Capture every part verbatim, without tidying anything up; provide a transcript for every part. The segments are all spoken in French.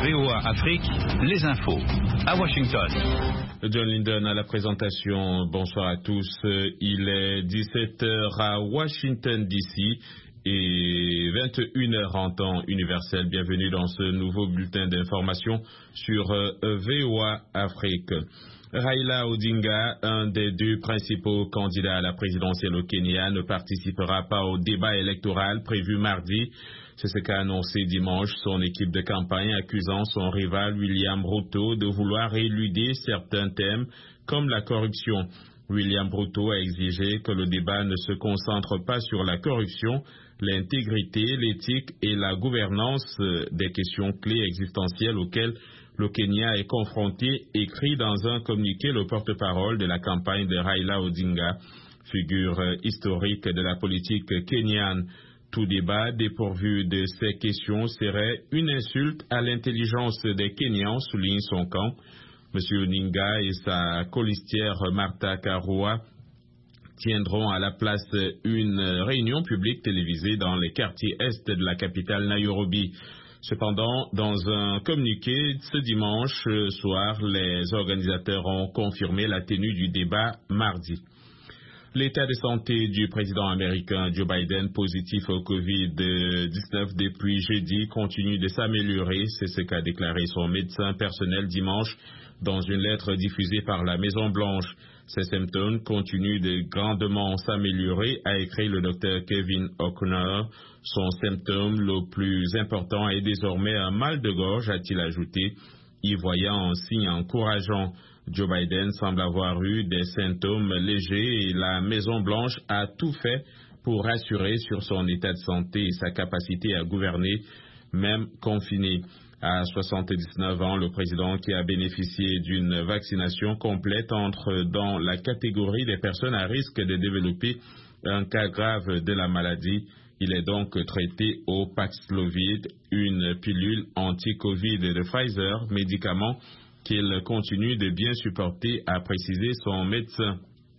V O A Afrique, les infos, à Washington. John Linden à la présentation. Bonsoir à tous. Il est dix-sept heures à Washington D C et vingt et une heures en temps universel. Bienvenue dans ce nouveau bulletin d'information sur V O A Afrique. Raila Odinga, un des deux principaux candidats à la présidentielle au Kenya, ne participera pas au débat électoral prévu mardi. C'est ce qu'a annoncé dimanche son équipe de campagne, accusant son rival William Ruto de vouloir éluder certains thèmes comme la corruption. William Ruto a exigé que le débat ne se concentre pas sur la corruption, l'intégrité, l'éthique et la gouvernance, des questions clés existentielles auxquelles le Kenya est confronté, écrit dans un communiqué le porte-parole de la campagne de Raila Odinga, figure historique de la politique kenyane. Tout débat dépourvu de ces questions serait une insulte à l'intelligence des Kenyans, souligne son camp. M. Odinga et sa colistière Martha Karua tiendront à la place une réunion publique télévisée dans les quartiers est de la capitale Nairobi. Cependant, dans un communiqué ce dimanche soir, les organisateurs ont confirmé la tenue du débat mardi. L'état de santé du président américain Joe Biden, positif au covid dix-neuf depuis jeudi, continue de s'améliorer. C'est ce qu'a déclaré son médecin personnel dimanche dans une lettre diffusée par la Maison-Blanche. Ses symptômes continuent de grandement s'améliorer, a écrit le docteur Kevin O'Connor. Son symptôme le plus important est désormais un mal de gorge, a-t-il ajouté, y voyant un signe encourageant. Joe Biden semble avoir eu des symptômes légers et la Maison-Blanche a tout fait pour rassurer sur son état de santé et sa capacité à gouverner, même confiné. À soixante-dix-neuf ans, le président, qui a bénéficié d'une vaccination complète, entre dans la catégorie des personnes à risque de développer un cas grave de la maladie. Il est donc traité au Paxlovid, une pilule anti-Covid de Pfizer, médicament qu'il continue de bien supporter, a précisé son médecin.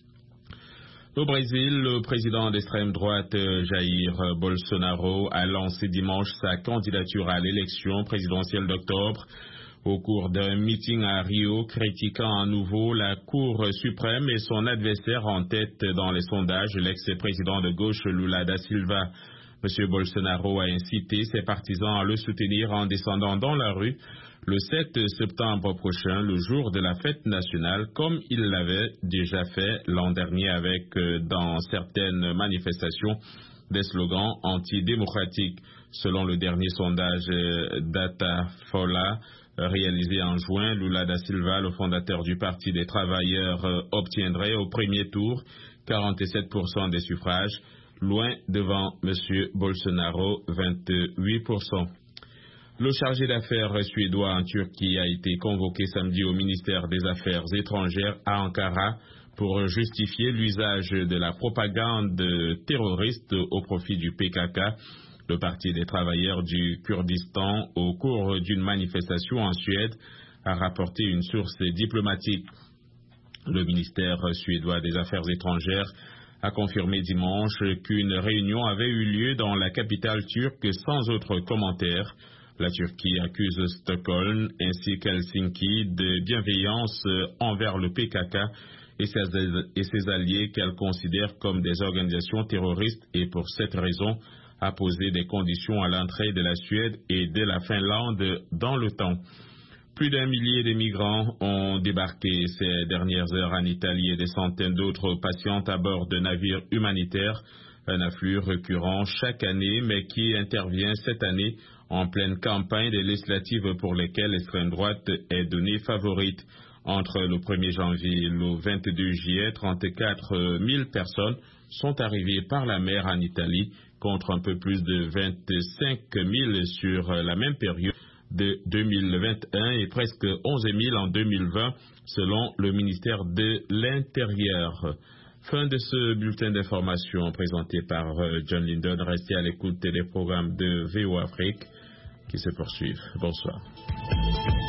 Au Brésil, le président d'extrême droite Jair Bolsonaro a lancé dimanche sa candidature à l'élection présidentielle d'octobre au cours d'un meeting à Rio, critiquant à nouveau la Cour suprême et son adversaire en tête dans les sondages, l'ex-président de gauche Lula da Silva. M. Bolsonaro a incité ses partisans à le soutenir en descendant dans la rue le sept septembre prochain, le jour de la fête nationale, comme il l'avait déjà fait l'an dernier avec, euh, dans certaines manifestations, des slogans antidémocratiques. Selon le dernier sondage euh, Datafolha réalisé en juin, Lula da Silva, le fondateur du Parti des travailleurs, euh, obtiendrait au premier tour quarante-sept pour cent des suffrages, loin devant M. Bolsonaro, vingt-huit pour cent. Le chargé d'affaires suédois en Turquie a été convoqué samedi au ministère des Affaires étrangères à Ankara pour justifier l'usage de la propagande terroriste au profit du P K K, le Parti des travailleurs du Kurdistan, au cours d'une manifestation en Suède, a rapporté une source diplomatique. Le ministère suédois des Affaires étrangères a confirmé dimanche qu'une réunion avait eu lieu dans la capitale turque sans autre commentaire. La Turquie accuse Stockholm ainsi qu'Helsinki de bienveillance envers le P K K et ses, et ses alliés qu'elle considère comme des organisations terroristes et pour cette raison a posé des conditions à l'entrée de la Suède et de la Finlande dans l'OTAN. Plus d'un millier de migrants ont débarqué ces dernières heures en Italie et des centaines d'autres patientes à bord de navires humanitaires, un afflux récurrent chaque année mais qui intervient cette année en pleine campagne des législatives pour lesquelles l'extrême droite est donnée favorite. Entre le premier janvier et le vingt-deux juillet, trente-quatre mille personnes sont arrivées par la mer en Italie, contre un peu plus de vingt-cinq mille sur la même période de deux mille vingt et un et presque onze mille en deux mille vingt, selon le ministère de l'Intérieur. Fin de ce bulletin d'information présenté par John Linden. Restez à l'écoute des programmes de V O A Afrique qui se poursuivent. Bonsoir.